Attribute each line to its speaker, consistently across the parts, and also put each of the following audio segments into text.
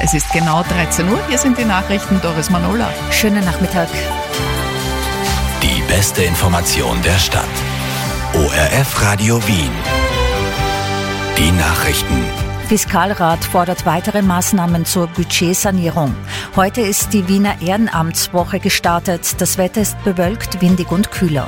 Speaker 1: Es ist genau 13 Uhr. Hier sind die Nachrichten. Doris Manola.
Speaker 2: Schönen Nachmittag.
Speaker 3: Die beste Information der Stadt. ORF Radio Wien. Die Nachrichten.
Speaker 2: Fiskalrat fordert weitere Maßnahmen zur Budgetsanierung. Heute ist die Wiener Ehrenamtswoche gestartet. Das Wetter ist bewölkt, windig und kühler.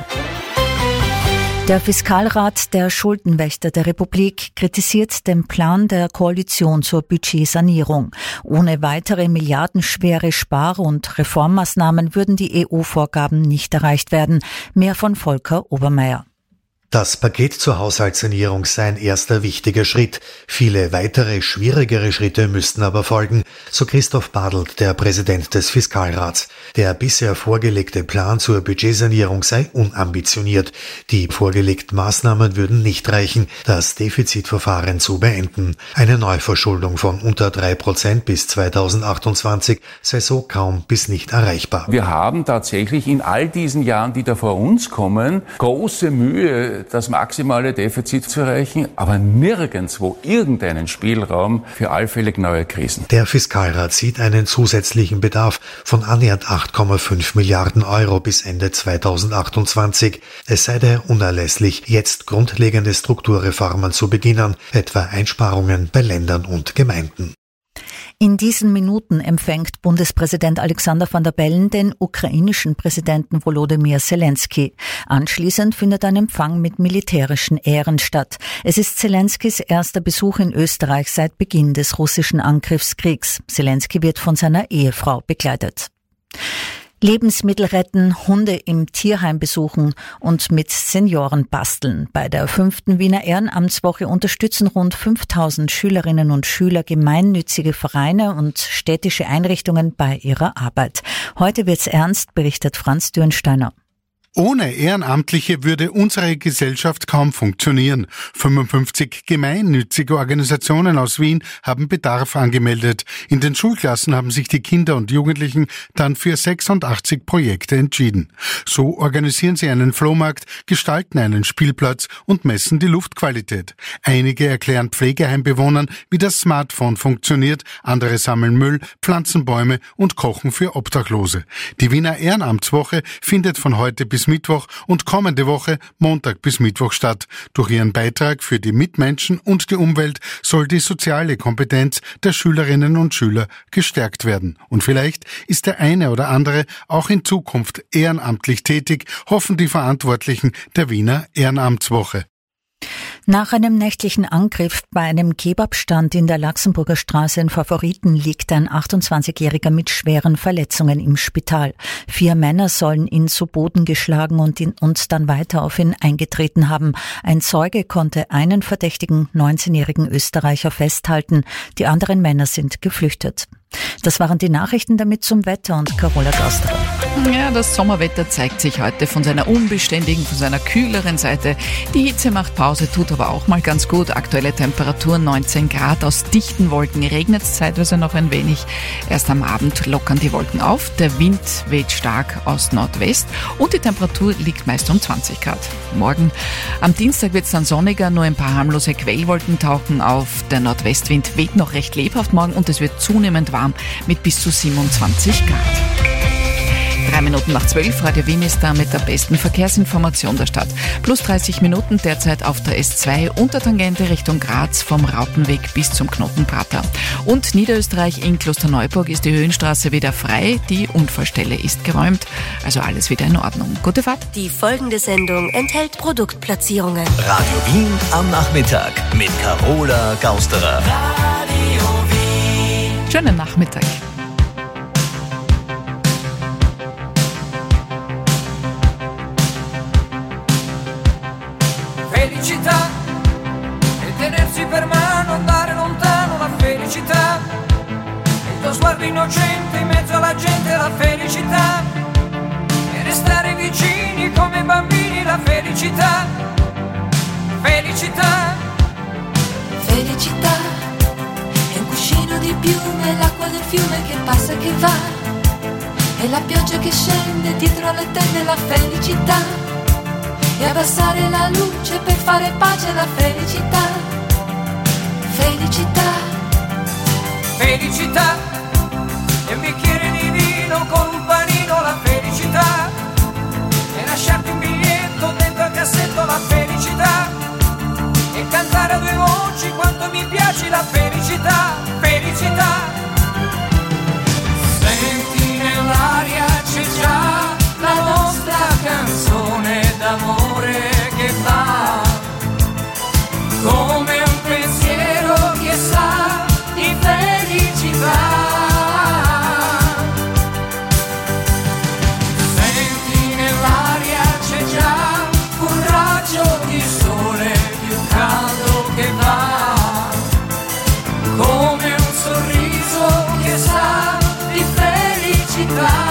Speaker 2: Der Fiskalrat der Schuldenwächter der Republik kritisiert den Plan der Koalition zur Budgetsanierung. Ohne weitere milliardenschwere Spar- und Reformmaßnahmen würden die EU-Vorgaben nicht erreicht werden. Mehr von Volker Obermeier.
Speaker 4: Das Paket zur Haushaltssanierung sei ein erster wichtiger Schritt. Viele weitere, schwierigere Schritte müssten aber folgen, so Christoph Badelt, der Präsident des Fiskalrats. Der bisher vorgelegte Plan zur Budgetsanierung sei unambitioniert. Die vorgelegten Maßnahmen würden nicht reichen, das Defizitverfahren zu beenden. Eine Neuverschuldung von unter 3% bis 2028 sei so kaum bis nicht erreichbar.
Speaker 5: Wir haben tatsächlich in all diesen Jahren, die da vor uns kommen, große Mühe, das maximale Defizit zu erreichen, aber nirgendwo irgendeinen Spielraum für allfällig neue Krisen.
Speaker 4: Der Fiskalrat sieht einen zusätzlichen Bedarf von annähernd 8,5 Milliarden Euro bis Ende 2028. Es sei daher unerlässlich, jetzt grundlegende Strukturreformen zu beginnen, etwa Einsparungen bei Ländern und Gemeinden.
Speaker 2: In diesen Minuten empfängt Bundespräsident Alexander Van der Bellen den ukrainischen Präsidenten Volodymyr Zelensky. Anschließend findet ein Empfang mit militärischen Ehren statt. Es ist Zelenskys erster Besuch in Österreich seit Beginn des russischen Angriffskriegs. Zelensky wird von seiner Ehefrau begleitet. Lebensmittel retten, Hunde im Tierheim besuchen und mit Senioren basteln. Bei der 5. Wiener Ehrenamtswoche unterstützen rund 5000 Schülerinnen und Schüler gemeinnützige Vereine und städtische Einrichtungen bei ihrer Arbeit. Heute wird's ernst, berichtet Franz Dürnsteiner.
Speaker 6: Ohne Ehrenamtliche würde unsere Gesellschaft kaum funktionieren. 55 gemeinnützige Organisationen aus Wien haben Bedarf angemeldet. In den Schulklassen haben sich die Kinder und Jugendlichen dann für 86 Projekte entschieden. So organisieren sie einen Flohmarkt, gestalten einen Spielplatz und messen die Luftqualität. Einige erklären Pflegeheimbewohnern, wie das Smartphone funktioniert, andere sammeln Müll, pflanzen Bäume und kochen für Obdachlose. Die Wiener Ehrenamtswoche findet von heute bis Mittwoch und kommende Woche Montag bis Mittwoch statt. Durch ihren Beitrag für die Mitmenschen und die Umwelt soll die soziale Kompetenz der Schülerinnen und Schüler gestärkt werden. Und vielleicht ist der eine oder andere auch in Zukunft ehrenamtlich tätig, hoffen die Verantwortlichen der Wiener Ehrenamtswoche.
Speaker 2: Nach einem nächtlichen Angriff bei einem Kebabstand in der Laxenburger Straße in Favoriten liegt ein 28-Jähriger mit schweren Verletzungen im Spital. 4 Männer sollen ihn zu Boden geschlagen und dann weiter auf ihn eingetreten haben. Ein Zeuge konnte einen verdächtigen 19-jährigen Österreicher festhalten. Die anderen Männer sind geflüchtet. Das waren die Nachrichten, damit zum Wetter und Carola Gausterer.
Speaker 1: Ja, das Sommerwetter zeigt sich heute von seiner unbeständigen, von seiner kühleren Seite. Die Hitze macht Pause, tut aber auch mal ganz gut. Aktuelle Temperatur 19 Grad, aus dichten Wolken regnet es zeitweise noch ein wenig. Erst am Abend lockern die Wolken auf, der Wind weht stark aus Nordwest und die Temperatur liegt meist um 20 Grad. Morgen am Dienstag wird es dann sonniger, nur ein paar harmlose Quellwolken tauchen auf. Der Nordwestwind weht noch recht lebhaft morgen und es wird zunehmend warm mit bis zu 27 Grad. 3 Minuten nach 12, Radio Wien ist da mit der besten Verkehrsinformation der Stadt. Plus 30 Minuten derzeit auf der S2 unter Tangente Richtung Graz vom Rautenweg bis zum Knotenprater. Und Niederösterreich in Klosterneuburg ist die Höhenstraße wieder frei, die Unfallstelle ist geräumt, also alles wieder in Ordnung. Gute Fahrt.
Speaker 7: Die folgende Sendung enthält Produktplatzierungen.
Speaker 3: Radio Wien am Nachmittag mit Carola Gausterer. Radio Wien.
Speaker 1: Schönen Nachmittag.
Speaker 8: Felicità e tenersi per mano, andare lontano, la felicità, il tuo sguardo innocente in mezzo alla gente, la felicità, e restare vicini come bambini, la felicità, felicità,
Speaker 9: felicità, è un cuscino di piume, l'acqua del fiume che passa e che va, e la pioggia che scende dietro le tende, la felicità. E abbassare la luce per fare pace alla felicità, felicità,
Speaker 8: felicità. baci la felicità, felicità. Senti nell'aria c'è già la nostra canzone d'amore che va come un pensiero che sa di felicità. Senti nell'aria c'è già un raggio di sole più caldo che va come un sorriso che sa di felicità.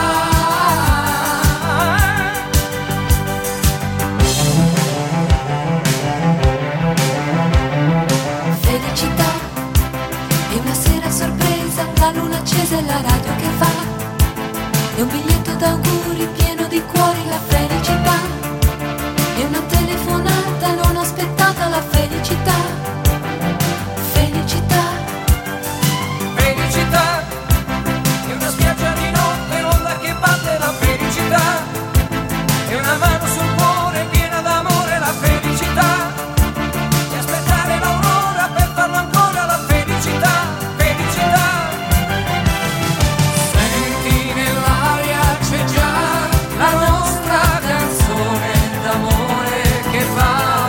Speaker 9: Felicità è una sera sorpresa, la luna accesa e la radio che fa, è un biglietto d'auguri pieno di cuori, la felicità è una telefonata non aspettata, la felicità, felicità.
Speaker 8: Felicità è una spiaggia di notte, l'onda che batte, la felicità è una mano sul cuore piena d'amore, la felicità e aspettare l'aurora per farlo ancora, la felicità, felicità. Senti nell'aria c'è già la nostra canzone d'amore che va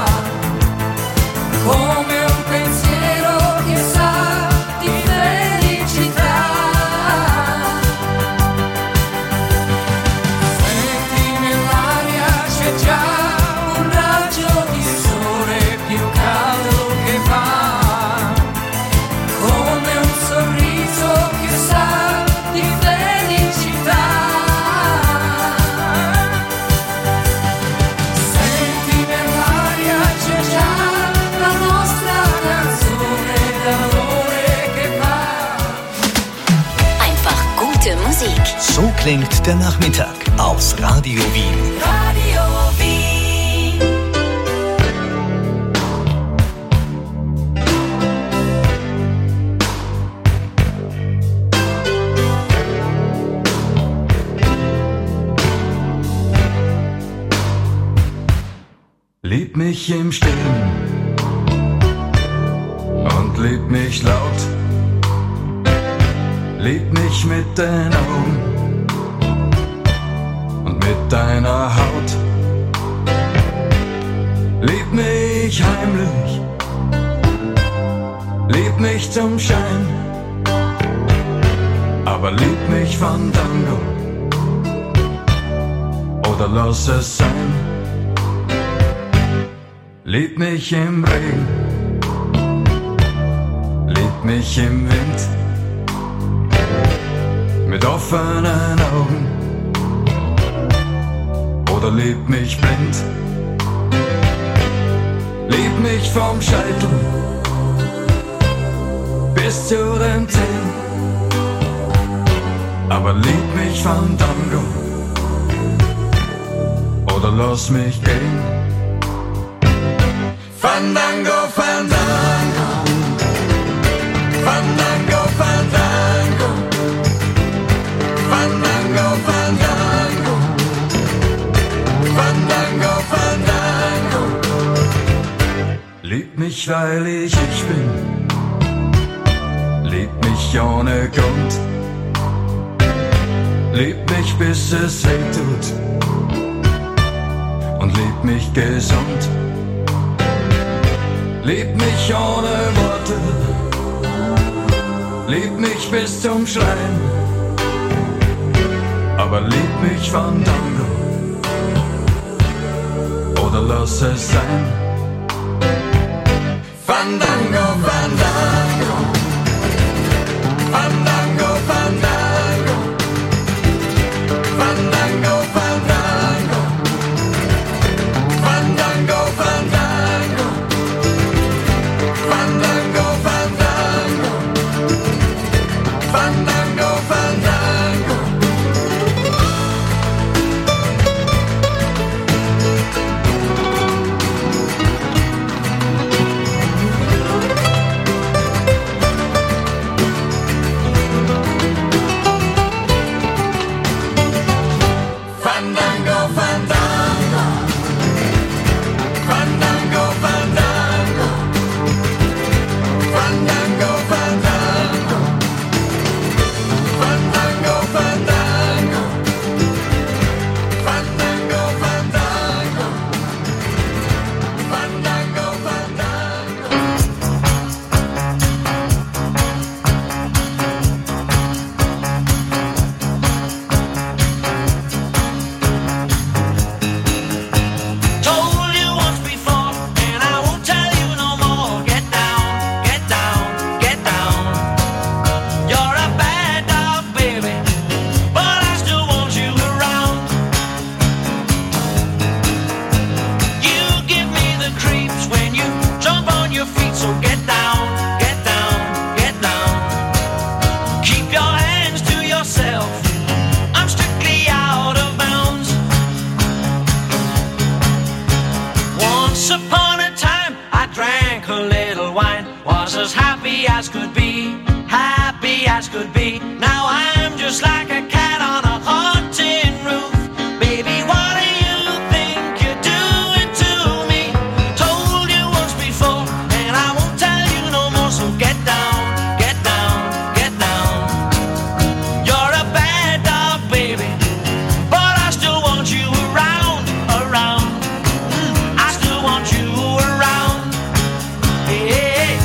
Speaker 8: come un pensiero che sa di felicità. Senti nell'aria c'è già un raggio di sole più caldo che va come un sorriso che sa di felicità. Senti nell'aria c'è già la nostra canzone d'amore che va.
Speaker 7: Einfach gute Musik.
Speaker 3: So klingt der Nachmittag aus Radio Wien.
Speaker 7: Radio Wien.
Speaker 10: Lieb mich im Stillen und lieb mich laut. Lieb mich mit den Augen und mit deiner Haut. Lieb mich heimlich, lieb mich zum Schein, aber lieb mich Fandango oder lass es sein. Lieb mich im Regen, lieb mich im Wind, mit offenen Augen oder lieb mich blind. Lieb mich vom Scheitel bis zu den Zehen, aber lieb mich Fandango oder lass mich gehen. Fandango, Fandango, Fandango, Fandango, Fandango, Fandango, Fandango, Fandango. Lieb mich, weil ich bin, lieb mich ohne Grund, lieb mich bis es weh tut und lieb mich gesund. Lieb mich ohne Worte, lieb mich bis zum Schreien, aber lieb mich Fandango oder lass es sein. Fandango, Fandango, Fandango, Fandango, Fandango, Fandango, Fandango, Fandango, Fandango, Fandango, Fandango, Fandango.
Speaker 11: happy as could be, happy as could be. Now I'm just like a cat on a haunted roof. Baby, what do you think you're doing to me? Told you once before, and I won't tell you no more. So get down, get down, get down. You're a bad dog, baby, but I still want you around, around. I still want you around. Hey,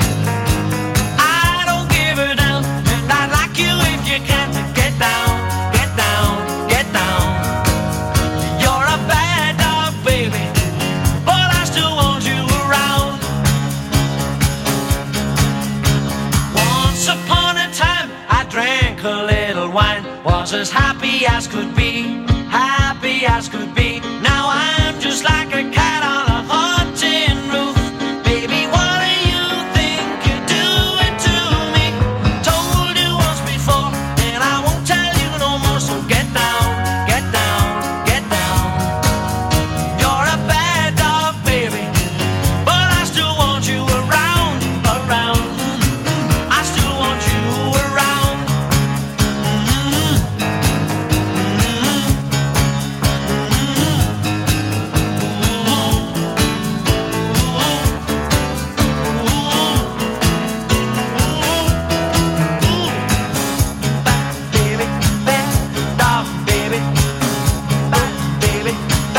Speaker 11: I don't give a damn, and I'd like you if you can to get down, get down, get down. You're a bad dog, baby, but I still want you around. Once upon a time, I drank a little wine, was as happy as could be, happy as could be. Now I'm just like a cat on a haunted roof. Baby, what do you think you're doing to me? Told you once before, and I won't tell you no more. So get down, get down, get down. You're a bad dog, baby, but I still want you around, around. I still want you around. Baby, bad dog, baby. Bad baby,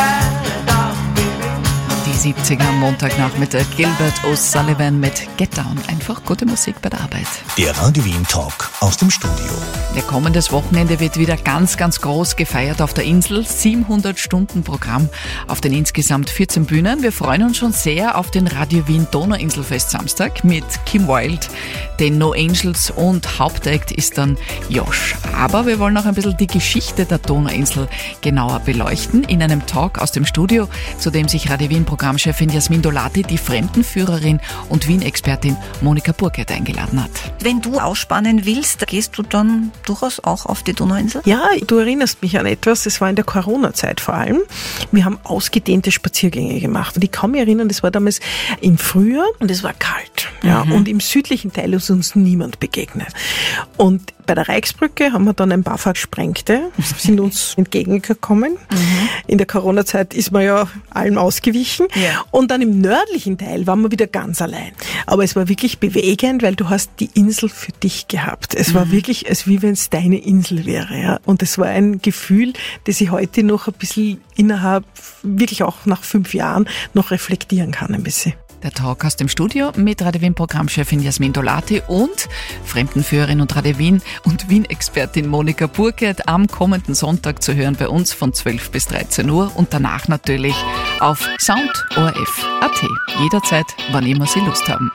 Speaker 11: bad dog, baby.
Speaker 1: Die 70er am Montagnachmittag. Gilbert O'Sullivan mit Get Down. Einfach gute Musik bei der Arbeit.
Speaker 3: Der Radio Wien Talk aus dem Studio.
Speaker 1: Der kommendes Wochenende wird wieder ganz, ganz groß gefeiert auf der Insel. 700-Stunden-Programm auf den insgesamt 14 Bühnen. Wir freuen uns schon sehr auf den Radio Wien Donauinselfest Samstag mit Kim Wilde, den No Angels und Hauptakt ist dann Josh. Aber wir wollen auch ein bisschen die Geschichte der Donauinsel genauer beleuchten in einem Talk aus dem Studio, zu dem sich Radio Wien Programmchefin Jasmin Dolati, die Fremdenführerin und Wien-Expertin Monika Burkert eingeladen hat.
Speaker 12: Wenn du ausspannen willst, gehst du dann durchaus auch auf die Donauinsel?
Speaker 13: Ja, du erinnerst mich an etwas, das war in der Corona-Zeit vor allem. Wir haben ausgedehnte Spaziergänge gemacht. Und ich kann mich erinnern, das war damals im Frühjahr und es war kalt. Ja, und im südlichen Teil ist uns niemand begegnet. Und bei der Reichsbrücke haben wir dann ein paar Versprengte, sind uns entgegengekommen. In der Corona-Zeit ist man ja allem ausgewichen. Ja. Und dann im nördlichen Teil waren wir wieder ganz allein. Aber es war wirklich bewegend, weil du hast die Insel für dich gehabt. Es war wirklich, als wie wenn es deine Insel wäre. Ja. Und es war ein Gefühl, das ich heute noch ein bisschen innerhalb, wirklich auch nach 5 Jahren, noch reflektieren kann ein bisschen.
Speaker 1: Der Talk aus dem Studio mit Radio Wien Programmchefin Jasmin Dolati und Fremdenführerin und Radio Wien und Wien-Expertin Monika Burkert am kommenden Sonntag zu hören bei uns von 12 bis 13 Uhr und danach natürlich auf soundorf.at. Jederzeit, wann immer Sie Lust haben.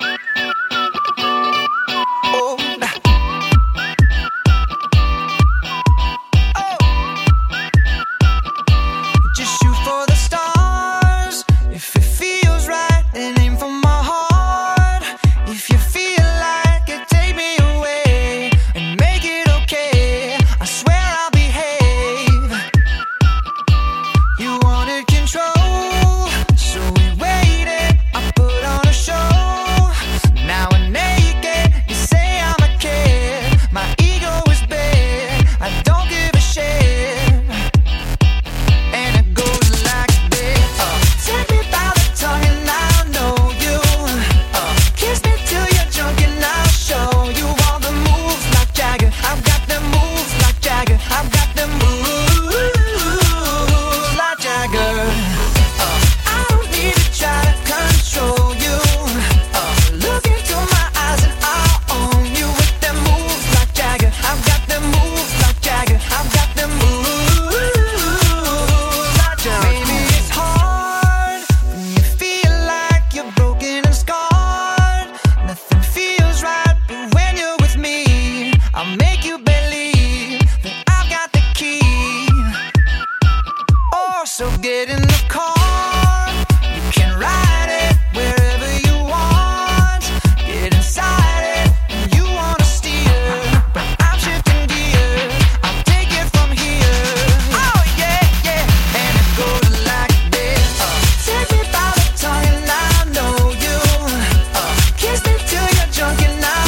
Speaker 10: Kiss me till you're drunk and I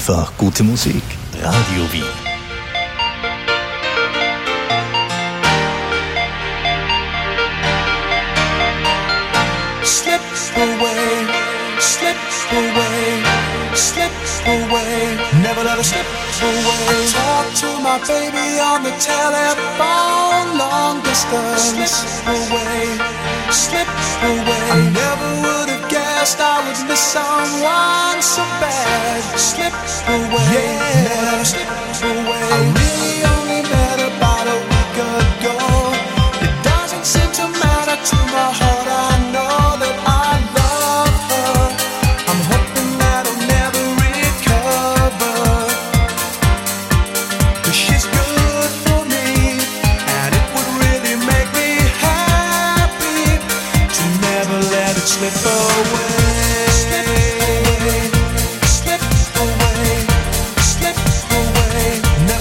Speaker 3: Einfach gute Musik. Radio Wien.
Speaker 10: Slip away, slip away, slip away. Never let her slip away. I talk to my baby on the telephone, long distance. Slip away, slip away. I never would have guessed I would miss someone so bad. Slip away, yeah. Never let her slip away. I really only met about a week ago. It doesn't seem to matter to my heart. I know that I love her. I'm hoping that I'll never recover. 'Cause she's good for me, and it would really make me happy to never let it slip away. Slip away, slip away, slip away.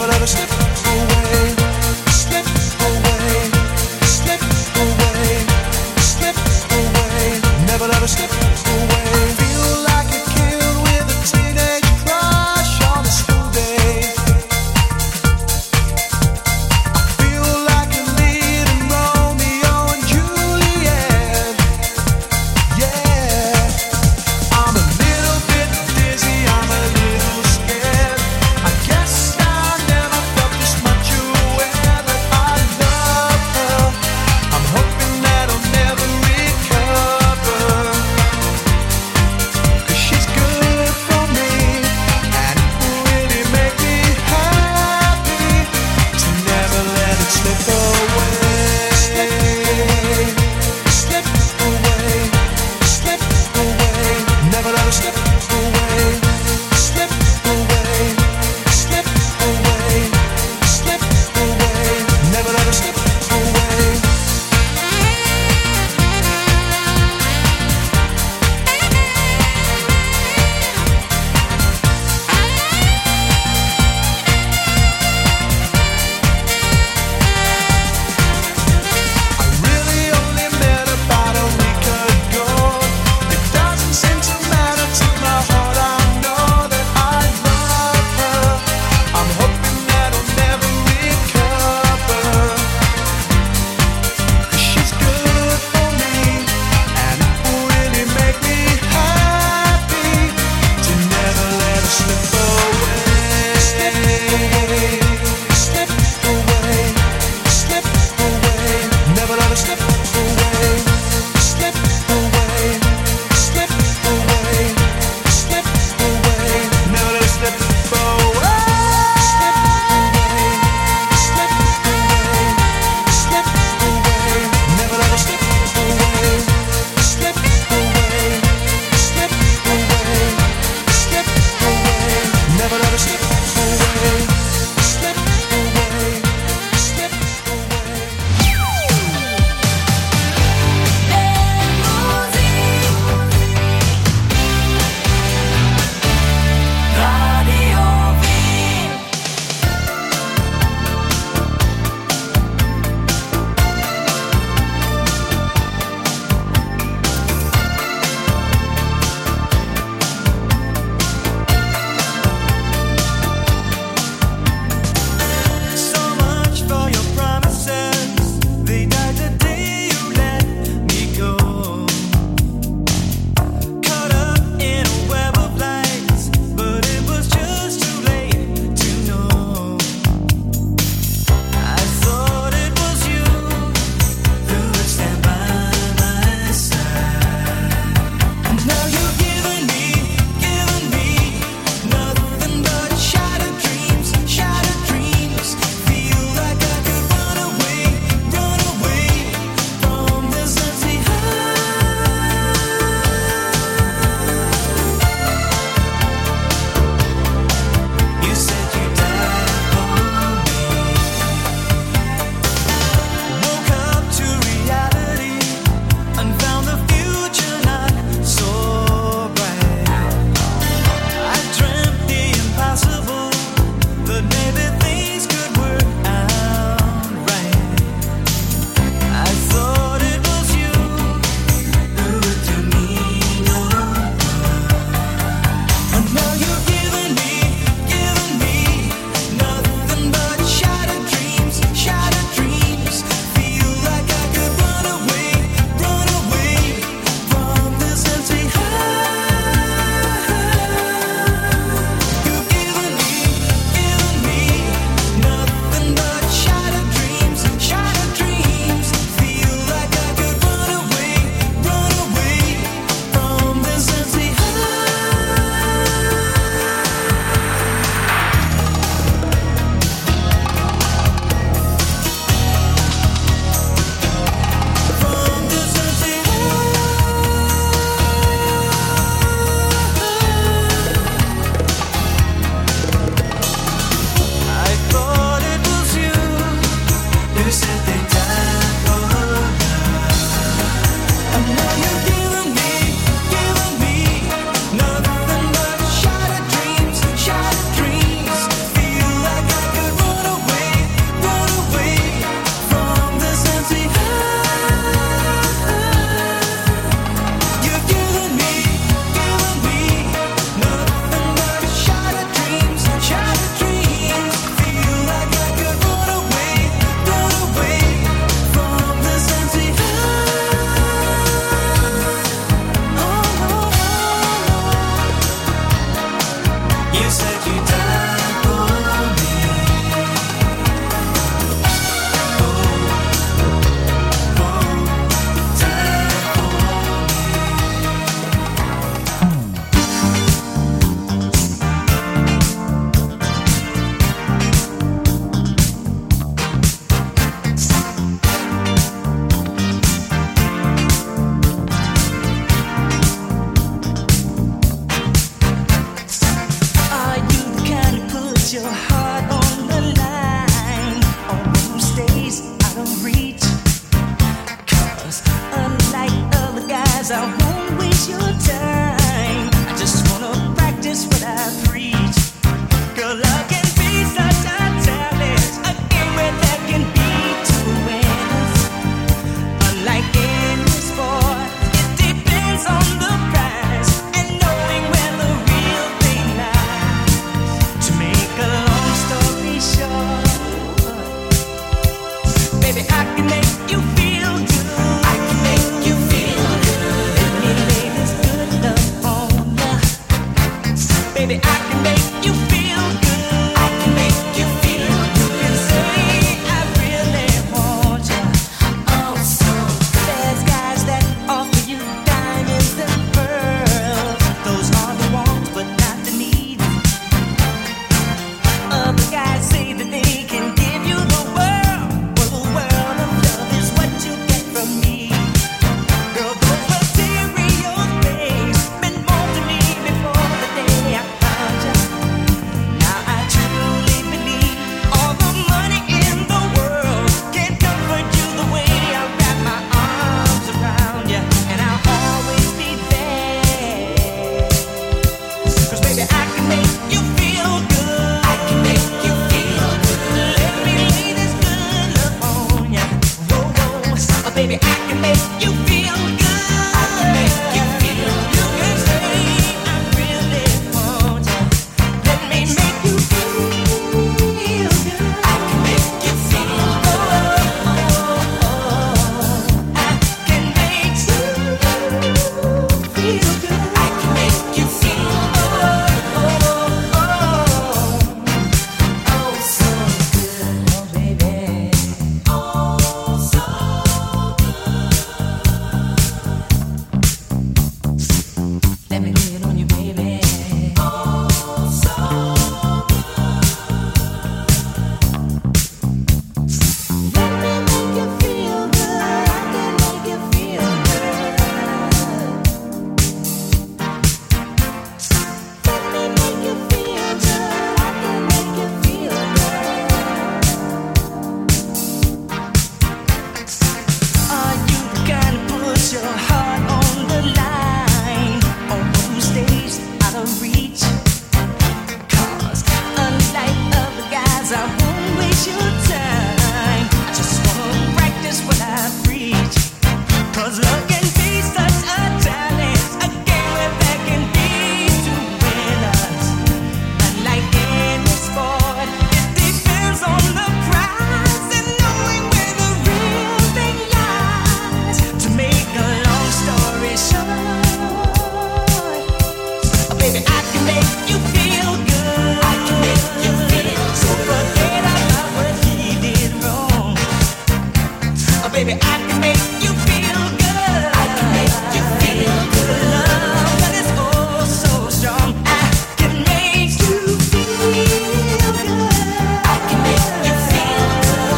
Speaker 14: your time. I just wanna practice what I preach. 'Cause love can be such a challenge, a game where there can be two winners. Unlike any sport, it depends on the prize and knowing where the real thing lies. To make a long story short, oh baby, I can make you feel good. I can make you feel so forget about what he did wrong. Oh baby, I can make you feel good. I can make you feel good. Love that is oh so strong. I can make you feel good. I can make you feel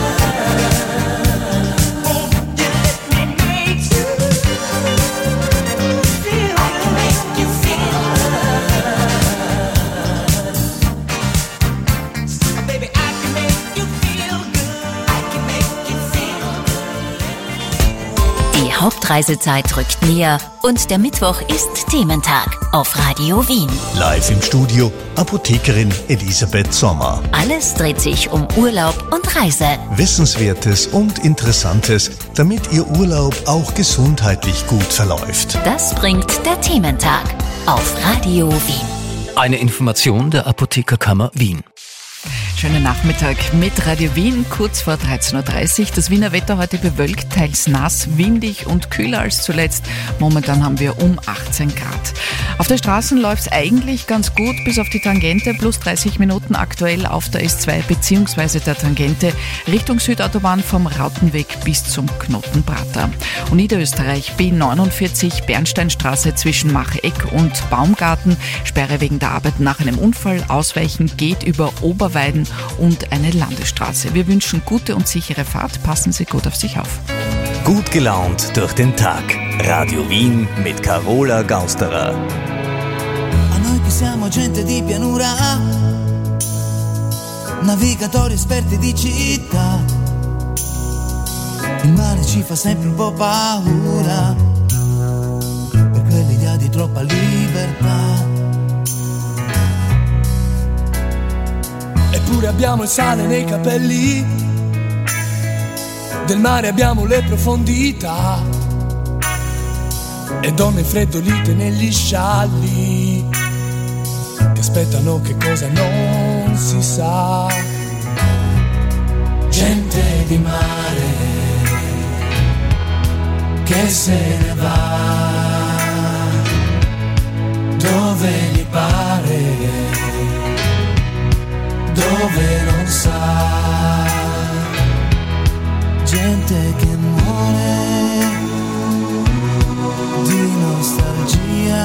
Speaker 14: good. Won't you let me make you feel good? I can make you feel good. Oh baby, I can make you feel good. I can make you feel good.
Speaker 7: Die Hauptreisezeit rückt näher und der Mittwoch ist Thementag auf Radio Wien.
Speaker 3: Live im Studio Apothekerin Elisabeth Sommer.
Speaker 7: Alles dreht sich um Urlaub und Reise.
Speaker 3: Wissenswertes und Interessantes, damit Ihr Urlaub auch gesundheitlich gut verläuft.
Speaker 7: Das bringt der Thementag auf Radio Wien.
Speaker 15: Eine Information der Apothekerkammer Wien.
Speaker 1: Schönen Nachmittag mit Radio Wien, kurz vor 13.30 Uhr. Das Wiener Wetter heute bewölkt, teils nass, windig und kühler als zuletzt. Momentan haben wir um 18 Grad. Auf der Straßen läuft es eigentlich ganz gut, bis auf die Tangente, plus 30 Minuten aktuell auf der S2 bzw. der Tangente Richtung Südautobahn vom Rautenweg bis zum Knotenprater. Und Niederösterreich B49 Bernsteinstraße zwischen Macheck und Baumgarten, Sperre wegen der Arbeit nach einem Unfall, Ausweichen geht über Oberweiden und eine Landesstraße. Wir wünschen gute und sichere Fahrt. Passen Sie gut auf sich auf.
Speaker 3: Gut gelaunt durch den Tag. Radio Wien mit Carola Gausterer.
Speaker 16: A noi che siamo gente di pianura, navigatori esperti di città, il mare ci fa sempre un po' paura, per quell'idea di troppa libertà.
Speaker 17: Eppure abbiamo il sale nei capelli, del mare abbiamo le profondità, e donne freddolite negli scialli, che aspettano che cosa non si sa. Gente di mare che se ne va dove gli pare, dove non sa.
Speaker 16: Gente che muore di nostalgia,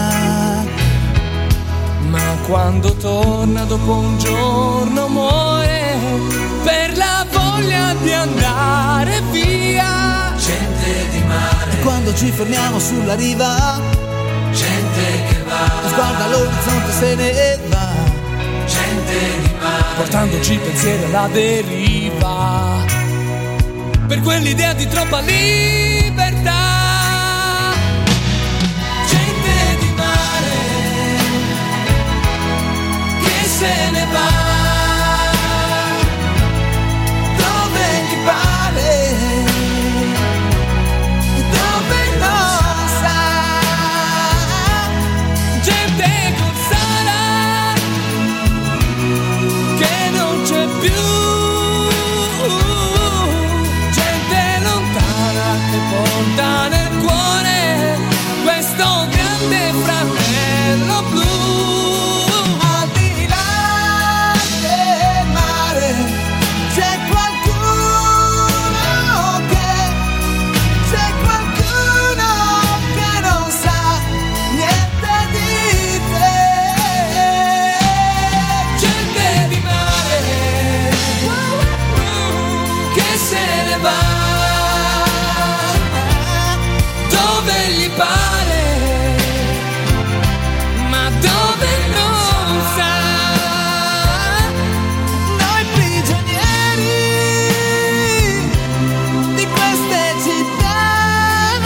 Speaker 17: ma quando torna dopo un giorno muore per la voglia di andare via.
Speaker 16: Gente di mare, e quando ci fermiamo sulla riva,
Speaker 17: gente che va,
Speaker 16: guarda l'orizzonte se ne va.
Speaker 17: Gente di mare, portandoci pensieri alla deriva, per quell'idea di troppa libertà. Gente di mare che se ne va dove gli pare, dove non sa. Gente con sala che non c'è più, che porta nel cuore questo grande fratello blu.
Speaker 16: Al di là del mare c'è qualcuno che non sa niente di te.
Speaker 17: Gente di mare che se ne va dove gli pare, ma dove non sa.
Speaker 16: Noi prigionieri di queste città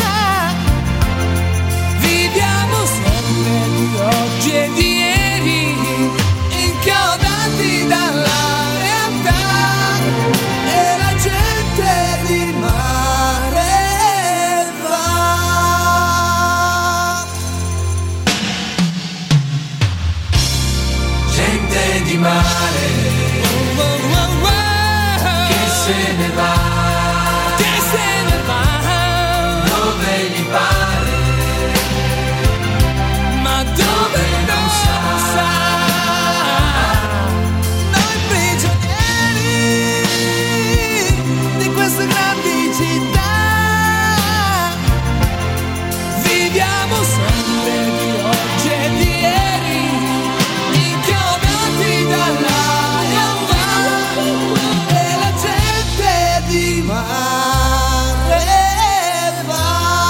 Speaker 17: viviamo sempre di oggi e di ieri, inchiodati dalla realtà.
Speaker 8: se ne va, dove gli pare,
Speaker 14: ma dove non sa, noi prigionieri di queste grandi città, viviamo sempre di oggi e di ieri, inchiodati dall'aria e la gente di mare va.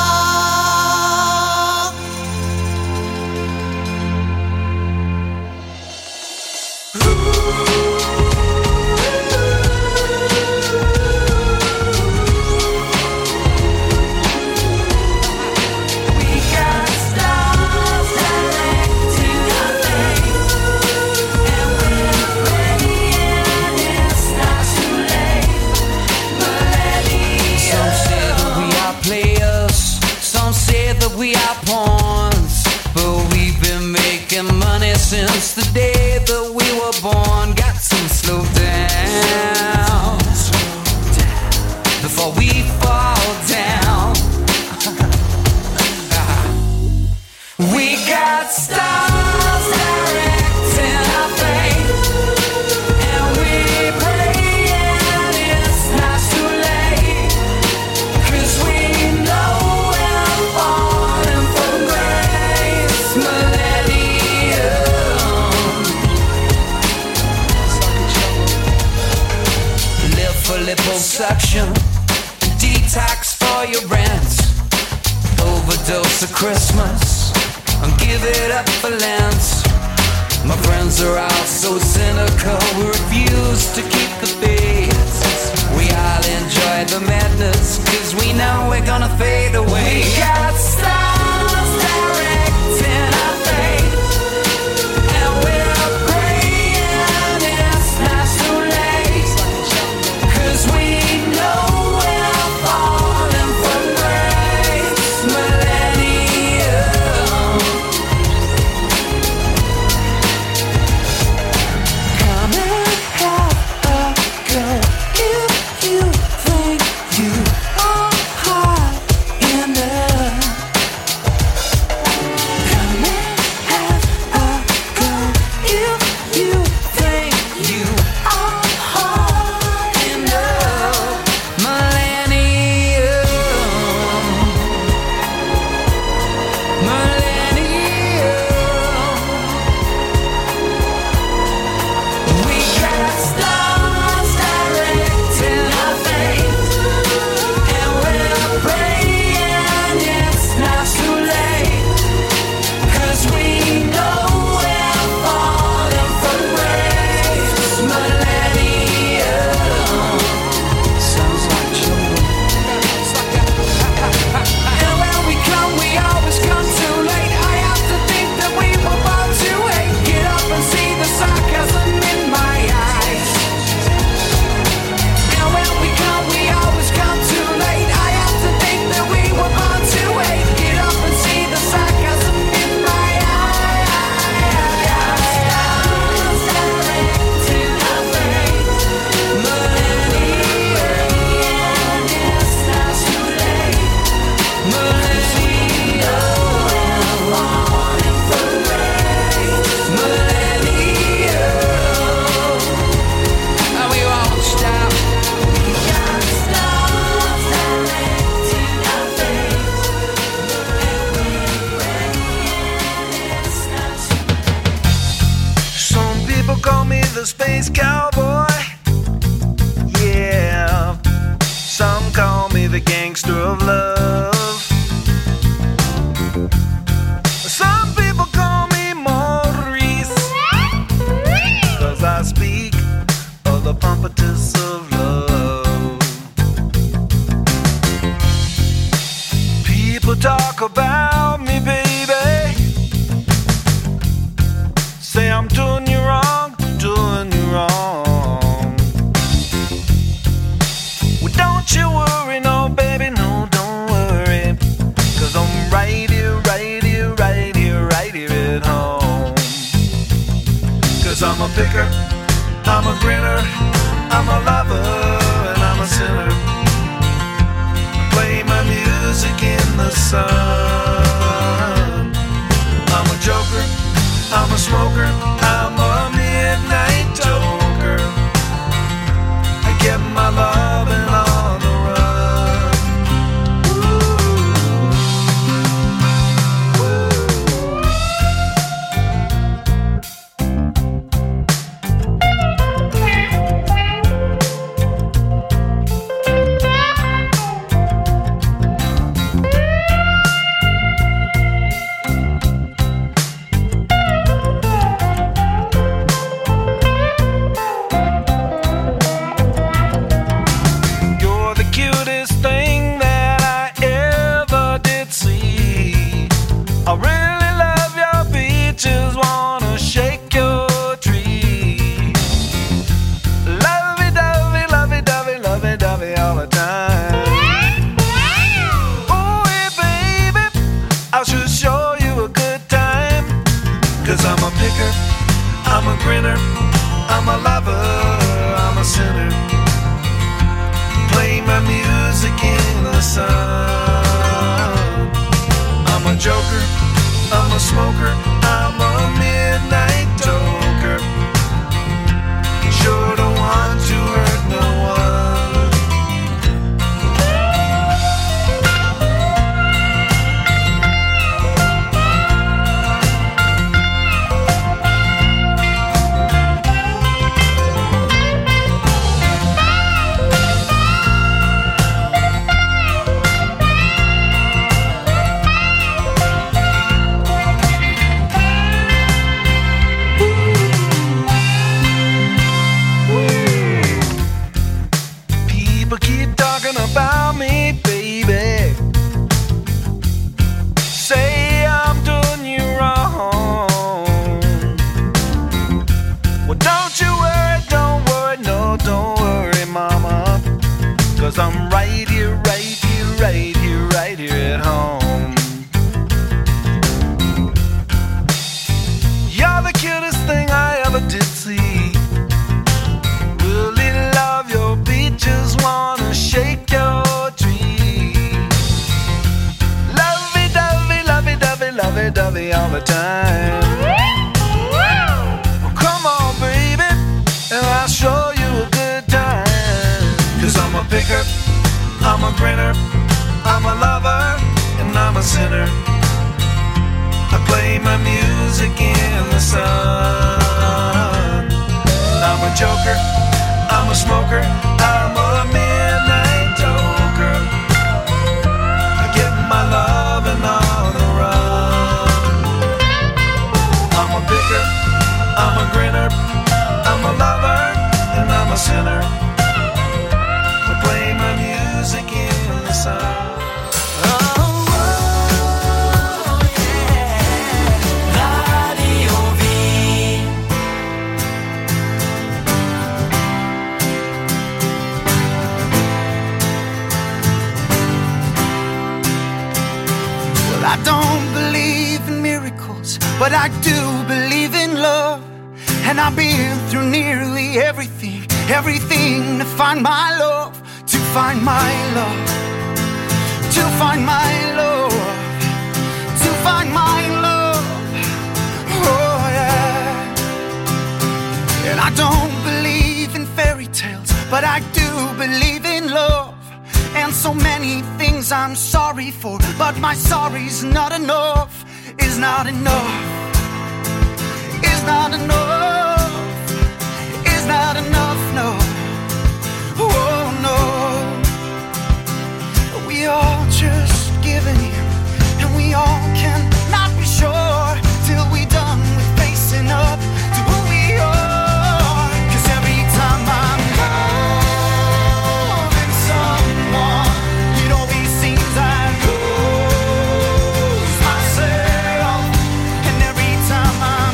Speaker 11: We are pawns, but we've been making money since the day that we were born. Got to slow down before we fall down. We got stars directing our fate, and we praying it's not too late, 'cause we know liposuction, detox for your rent, overdose of Christmas, and give it up for Lent. My friends are all so cynical, we refuse to keep the faith. We all enjoy the madness, 'cause we know we're gonna fade away. We got stars directing our fate, and we're praying it's not too late, 'cause we know we're falling from grace. Millennium, come and have a go if you think you are hot enough. Come and have a go if you think you are hot enough. Millennium, we got stars directing our fate, and we're praying it's not too late, 'cause we know we're falling from grace. Millennium sounds like children. And when we come, we always come too late. I have to think that we were born to hate. Get up and see the sarcasm in my eyes. And when we come, we always come too late. I have to think that we were born to hate. Get up and see the sarcasm in my eyes. Directing our fate. Millennium, it's not too late. Millennium, we're falling from grace. Millennium, and we won't stop. We got stars directing our fate, and we're praying it's not too late.
Speaker 18: Some people call me the space cowboy. Yeah. Some call me the gangster of love. Some people call me Maurice, 'cause I speak of the pompatus of love. People talk about me, baby, say I'm doing you wrong, doing you wrong. Well, don't you worry, no, baby, no, don't worry, 'cause I'm right here, right here, right here, right here at home. 'Cause I'm a picker, I'm a grinner, I'm a lover, and I'm a smoker, I'm a midnight toker. I get my loving on the run. I'm a grinner, I'm a lover, I'm a sinner. Play my music in the sun. I'm a joker, I'm a smoker, I'm a midnight toker. Sure don't want to hurt no one. About me, baby. Say I'm doing you wrong. Well, don't you worry, don't worry, no, don't worry, mama. 'Cause I'm right here, right here, right here, right here at home. You're the cutest thing I ever did see. Really love your beat, just wanna shake your tree. Lovey-dovey, lovey-dovey, lovey-dovey all the time. Well, come on, baby, and I'll show you a good time. 'Cause I'm a picker, I'm a grinner, I'm a lover, and I'm a sinner. I play my music in the sun. I'm a joker, I'm a smoker, I'm a midnight toker. I get my loving on the run. I'm a picker, I'm a grinner, I'm a lover, and I'm a sinner. I play my music in the sun.
Speaker 19: I don't believe in miracles, but I do believe in love. And I've been through nearly everything to find my love, to find my love, to find my love, to find my love. Oh yeah. And I don't believe in fairy tales, but I do believe in love. And so many things I'm sorry for, but my sorry's not enough, is not enough, is not enough, is not enough, no, oh no. We all just giving in, and we all can not be sure till we done with facing up to who we are. 'Cause every time I'm loving someone, it always seems I lose myself. And every time I'm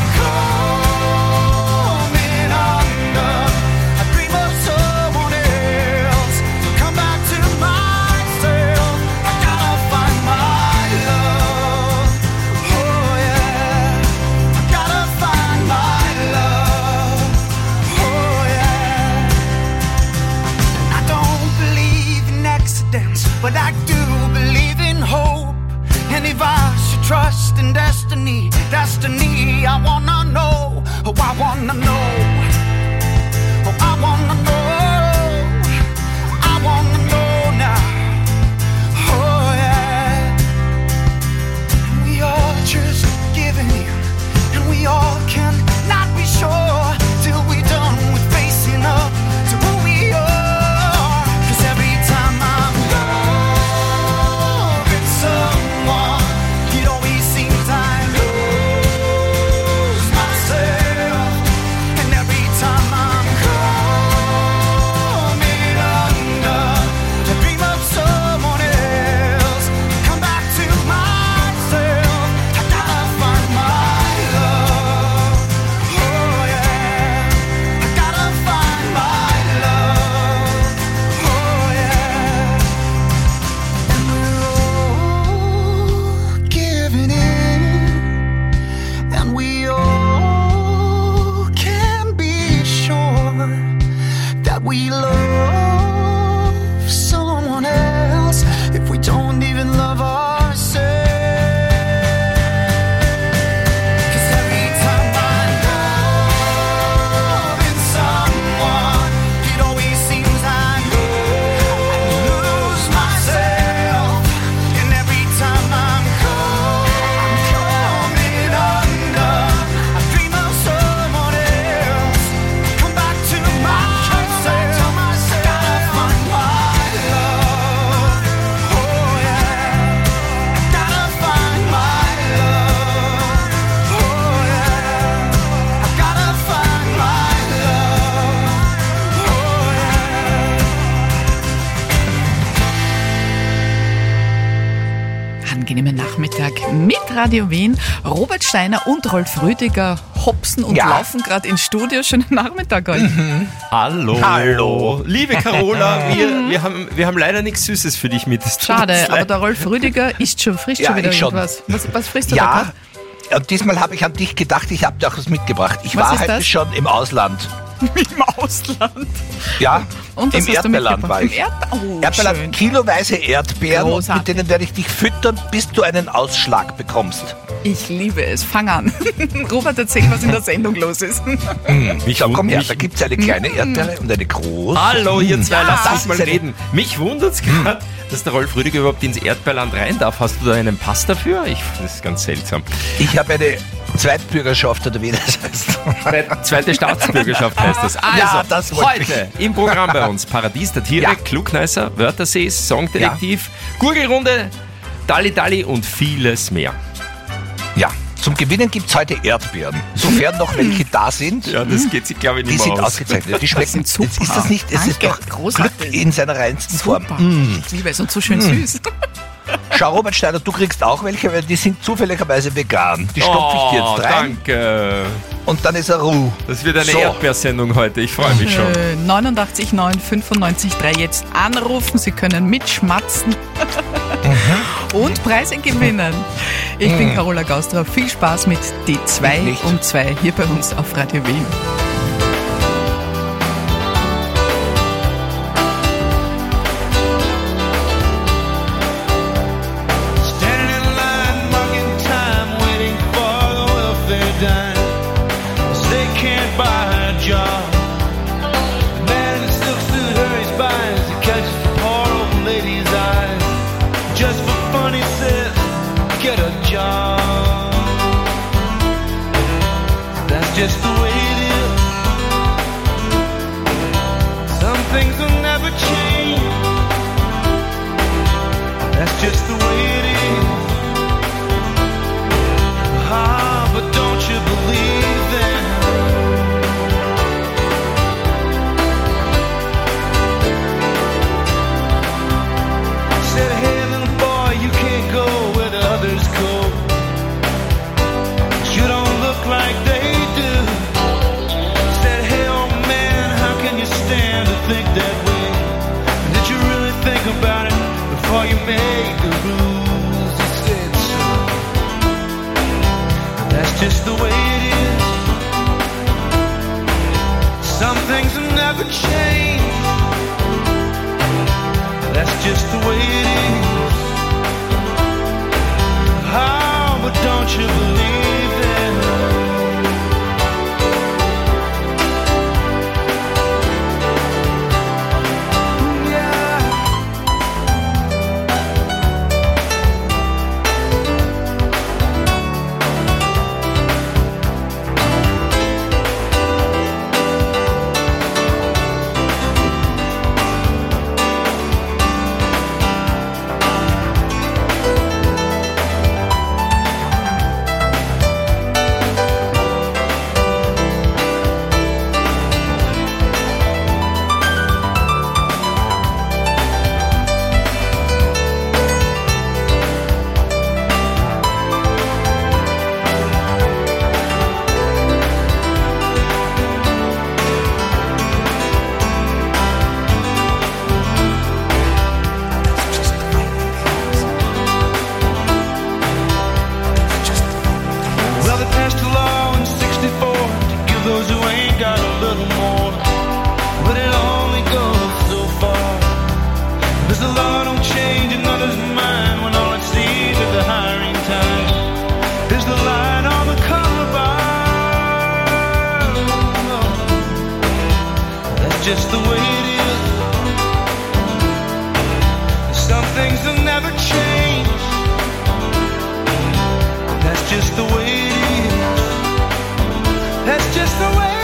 Speaker 19: coming under, I dream of someone else. Come back to myself, I gotta find my love. Oh yeah, I gotta find my love. Oh yeah. I don't believe in accidents, but I do believe in hope. And if I should trust in destiny, I wanna know. Oh, I wanna know. Oh, I wanna know. I wanna know now. Oh, yeah. We all just giving in, and we all can not be sure till we're done with facing up to who we are. 'Cause every time I'm loving someone, it always seems I lose myself. And every time I'm coming under, I dream of someone else. Come back to myself. I gotta find my love. Oh yeah, I gotta find my love. Oh yeah, and we're all giving in, and we all can be sure that we love someone else if we don't even love ourselves. 'Cause every time I'm loving someone, it always seems I lose myself. And every time I'm coming under, I dream of someone else. Come back to myself. Gotta find my love. Oh yeah, gotta find my love. Oh yeah, I gotta find my love. Oh yeah.
Speaker 1: Angenehmen Nachmittag mit Radio Wien. Robert Steiner und Rolf Rüdiger hopsen und laufen gerade ins Studio. Schönen Nachmittag euch.
Speaker 20: Hallo.
Speaker 21: Hallo. Liebe Carola, wir haben leider nichts Süßes für dich mit. Es tut uns
Speaker 1: Schade,
Speaker 21: leid.
Speaker 1: aber der Rolf Rüdiger isst schon, frisst
Speaker 21: Ja,
Speaker 1: schon wieder
Speaker 21: ich schon.
Speaker 1: irgendwas. Was frisst du da
Speaker 21: Ja,
Speaker 1: gerade?
Speaker 21: und diesmal habe ich an dich gedacht, ich habe dir auch was mitgebracht. Ich
Speaker 1: Was
Speaker 21: war
Speaker 1: ist
Speaker 21: heute
Speaker 1: das?
Speaker 21: schon im Ausland.
Speaker 1: Im Ausland?
Speaker 21: Ja,
Speaker 1: Und was
Speaker 21: im
Speaker 1: hast du
Speaker 21: Erdbeerland
Speaker 1: mitgebracht?
Speaker 21: war ich.
Speaker 1: Oh,
Speaker 21: Erdbeerland,
Speaker 1: schön.
Speaker 21: kiloweise Erdbeeren, und
Speaker 1: Großartig.
Speaker 21: mit denen werde ich dich füttern, bis du einen Ausschlag bekommst.
Speaker 1: Ich liebe es. Fang an. Robert, erzähl, was in der Sendung los ist.
Speaker 21: So, komm her, da gibt es eine kleine Erdbeere und eine große.
Speaker 20: Hallo, ihr zwei, lasst uns mal
Speaker 21: Das ist eine-
Speaker 20: reden. Mich wundert's gerade, dass der Rolf Rüdiger überhaupt ins Erdbeerland rein darf. Hast du da einen Pass dafür? Das ist ganz seltsam.
Speaker 21: Ich habe eine Zweitbürgerschaft, oder wie das heißt.
Speaker 20: Zweite Staatsbürgerschaft heißt das. Also,
Speaker 21: Ja, das wollte
Speaker 20: heute im Programm bei uns Paradies der Tiere,
Speaker 21: Ja.
Speaker 20: Klugneisser, Wörtersees, Songdetektiv, Gurgelrunde, Dalli und vieles mehr.
Speaker 21: Ja, zum Gewinnen gibt es heute Erdbeeren. Sofern noch welche da sind.
Speaker 20: Ja, das geht sich, glaube ich,
Speaker 21: Die
Speaker 20: nicht mehr
Speaker 21: sind
Speaker 20: aus.
Speaker 21: ausgezeichnet. Die schmecken
Speaker 1: sind super.
Speaker 21: Ist das nicht? Es ist
Speaker 1: Danke,
Speaker 21: doch
Speaker 1: großartig.
Speaker 21: Glück in seiner reinsten Form.
Speaker 1: Super. Ich liebe es und so schön süß.
Speaker 21: Schau, Robert Steiner, du kriegst auch welche, weil die sind zufälligerweise vegan. Die stopfe ich dir jetzt rein.
Speaker 20: Danke.
Speaker 21: Und dann ist er Ruhe.
Speaker 20: Das wird eine
Speaker 21: So.
Speaker 20: Erdbeersendung heute. Ich freue mich schon.
Speaker 1: 89 9 95 3 jetzt anrufen. Sie können mitschmatzen und Preise gewinnen. Ich bin Carola Gausterer. Viel Spaß mit die 2
Speaker 21: Nicht.
Speaker 1: um 2 hier bei uns auf Radio Wien.
Speaker 10: Standing in line, marking time, waiting for the welfare dime. 'Cause they can't buy a job. The man in the silk suit hurries by as he catches the poor old lady's eyes. Just for fun, he says, get a job. That's just the way it is. Some things will never change. That's just the way it is. Ah, but don't you believe them? Said, hey little boy, you can't go where the others go. You don't look like they do. Said, hey old man, how can you stand to think that way? Did you really think about it before you made the rules? He said, so that's just the way it is. Some things will never change. That's just the way it is. Oh, but don't you believe it?
Speaker 5: the law don't change another's mind when all it sees at the hiring time is the line on the color bar. That's just the way it is. Some things will never change. That's just the way it is. That's just the way it is.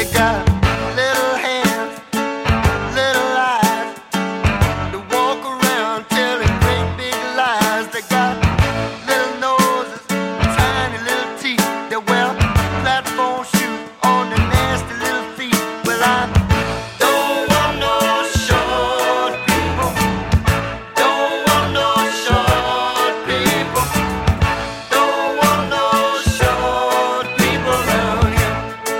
Speaker 19: They got little hands, little eyes. They walk around telling great big lies. They got little noses, tiny little teeth. They wear platform shoes on their nasty little feet. Well, I don't want no short people. Don't want no short people. Don't want no short people around here.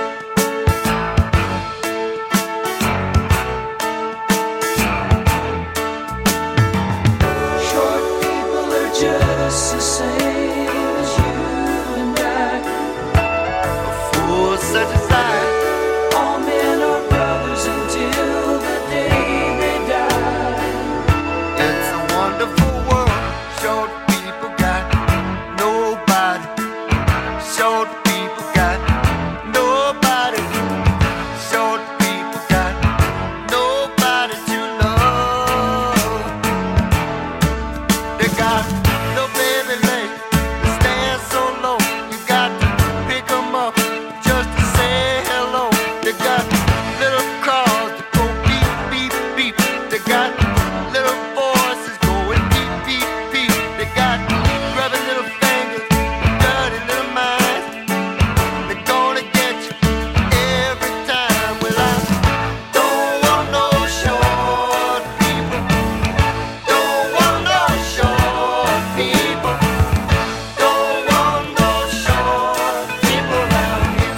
Speaker 8: Short people are just the same as you and I.
Speaker 19: Fools such as I.
Speaker 8: All men are brothers until the day they die.
Speaker 19: It's a wonderful world. Short people got nobody. Short people got nobody. Short people got nobody to love. They got no baby legs that stand so low. You got to pick 'em up just to say hello. They got little cars that go beep, beep, beep. They got little voices going beep, beep, beep. They got grubby little fingers, dirty little minds. They're gonna get you every time. Well, I don't want no short people. Don't want no short people. Don't want no short people around here.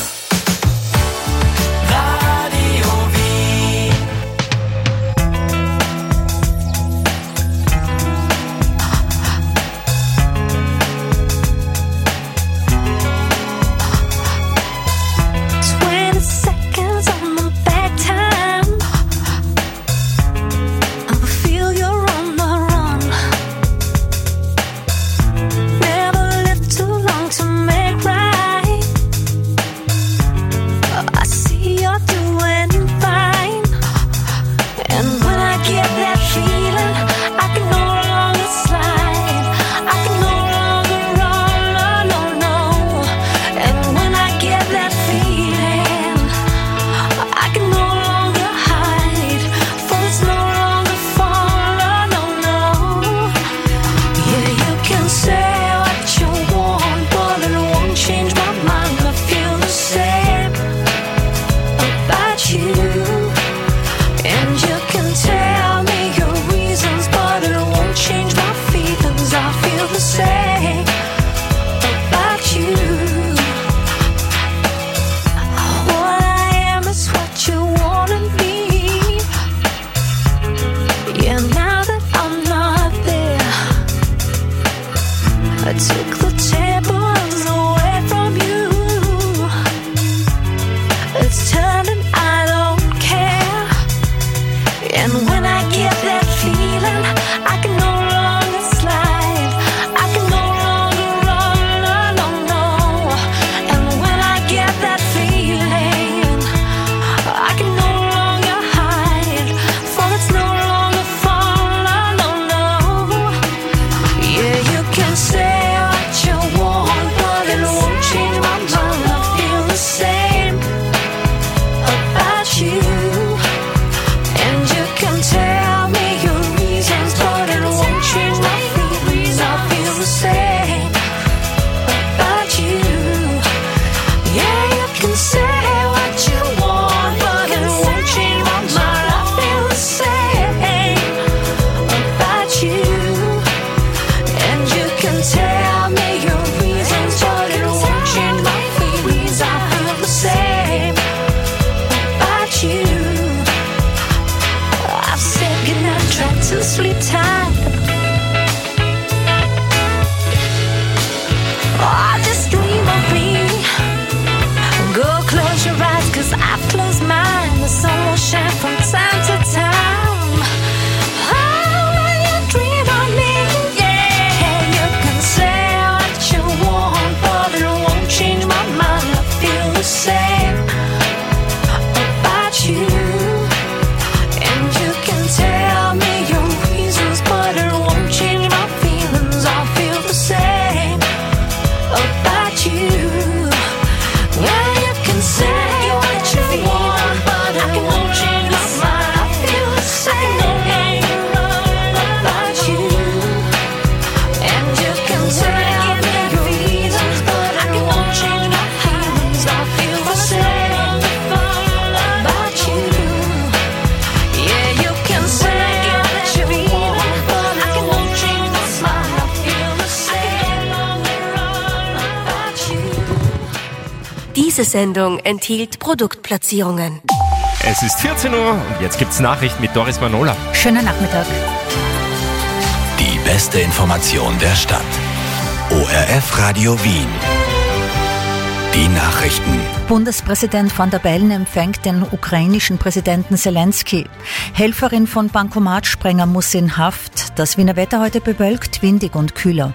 Speaker 3: Radio Wien.
Speaker 9: Seconds on my back time. I feel you're on the run. Never lived too long to make right. I see you're doing fine. And when I get that feeling, I can no longer slide. I can no longer run, no, no. And when I get that feeling, I can no longer hide. For it's no longer fall, no, no. Yeah, you can say what you want, but it won't change my mind. I feel the same about you. And you can tell me your reasons, but it won't change my feelings. I feel the same about you. What I am is what you wanna be. Yeah, now that I'm not there, I took the tables away from you. It's turning, I don't care. And when I get that feeling, I can no longer slide. I can no longer run, no, no. And when I get that feeling, I can no longer hide. For it's no longer fall, no, no. Yeah, you can say what you want, but it won't change my mind. I feel the same about you. And you can tell me your reasons, but it won't change my feelings. I feel the same about you. Yeah, you can say what you want, but it won't change my mind. I feel the same about you. And you can tell me your reasons, but it won't change my feelings. I feel the same about you. I've said goodnight, tried to sleep tight. Oh, just dream of me. Go close your eyes, 'cause I've closed mine. The sun will shine from time to time. Oh, when you dream of me, yeah, you can say what you want, but it won't change my mind. I feel the same about you. And you can tell me your reasons, but it won't change my feelings. I feel the same about you. Well, you can say what you want.
Speaker 4: Diese Sendung enthielt Produktplatzierungen.
Speaker 20: Es ist 14 Uhr und jetzt gibt's Nachrichten mit Doris Manola.
Speaker 2: Schönen Nachmittag.
Speaker 3: Die beste Information der Stadt. ORF Radio Wien. Die Nachrichten.
Speaker 2: Bundespräsident Van der Bellen empfängt den ukrainischen Präsidenten Zelensky. Helferin von Bankomatsprenger muss in Haft. Das Wiener Wetter heute bewölkt, windig und kühler.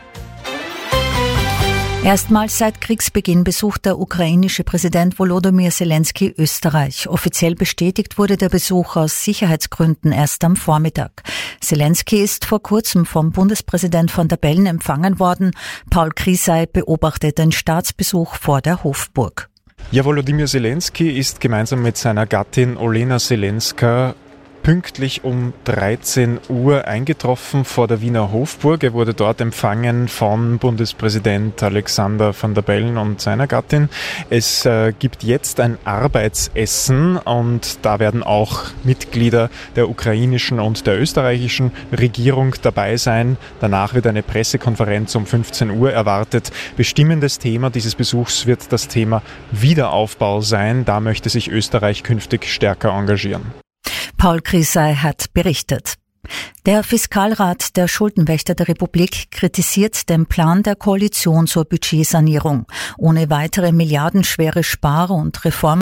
Speaker 2: Erstmals seit Kriegsbeginn besucht der ukrainische Präsident Volodymyr Zelensky Österreich. Offiziell bestätigt wurde der Besuch aus Sicherheitsgründen erst am Vormittag. Zelensky ist vor kurzem vom Bundespräsident Van der Bellen empfangen worden. Paul Krisay beobachtet den Staatsbesuch vor der Hofburg.
Speaker 22: Ja, Volodymyr Zelensky ist gemeinsam mit seiner Gattin Olena Zelenska pünktlich um 13 Uhr eingetroffen vor der Wiener Hofburg. Er wurde dort empfangen von Bundespräsident Alexander Van der Bellen und seiner Gattin. Es gibt jetzt ein Arbeitsessen und da werden auch Mitglieder der ukrainischen und der österreichischen Regierung dabei sein. Danach wird eine Pressekonferenz um 15 Uhr erwartet. Bestimmendes Thema dieses Besuchs wird das Thema Wiederaufbau sein. Da möchte sich Österreich künftig stärker engagieren.
Speaker 2: Paul Krisay hat berichtet. Der Fiskalrat der Schuldenwächter der Republik kritisiert den Plan der Koalition zur Budgetsanierung. Ohne weitere milliardenschwere Spar- und Reform